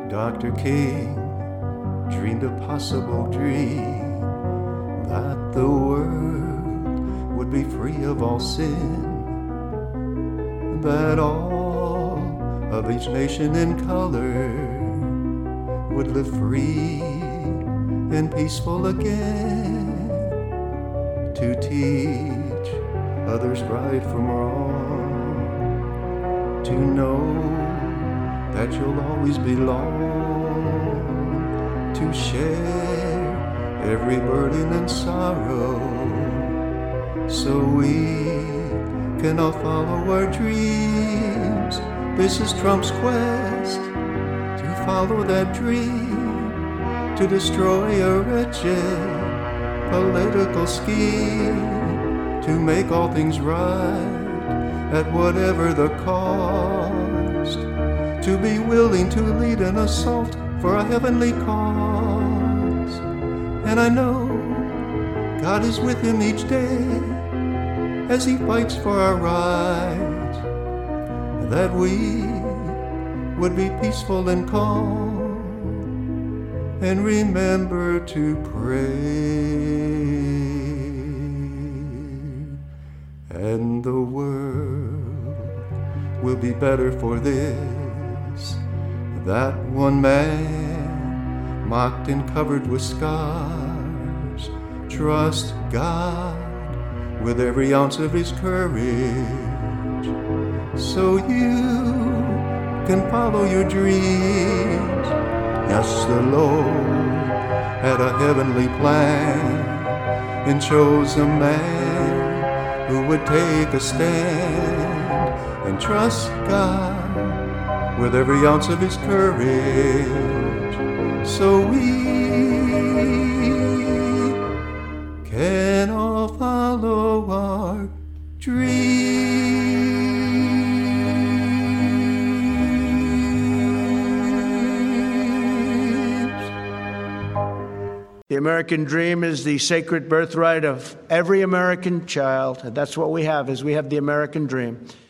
Dr. King dreamed a possible dream that the world would be free of all sin, that all of each nation in color would live free and peaceful again, to teach others right from wrong, to know that you'll always belong, to share every burden and sorrow, so we can all follow our dreams. This is Trump's quest to follow that dream, to destroy a wretched political scheme, to make all things right at whatever the cost, to be willing to lead an assault for a heavenly cause. And I know God is with him each day as he fights for our rights, that we would be peaceful and calm and remember to pray. And the world will be better for this, that one man mocked and covered with scars trust God with every ounce of his courage, so you can follow your dreams. Yes, the Lord had a heavenly plan and chose a man who would take a stand and trust God with every ounce of his courage, so we can all follow our dreams. The American dream is the sacred birthright of every American child. And that's what we have, is we have the American dream.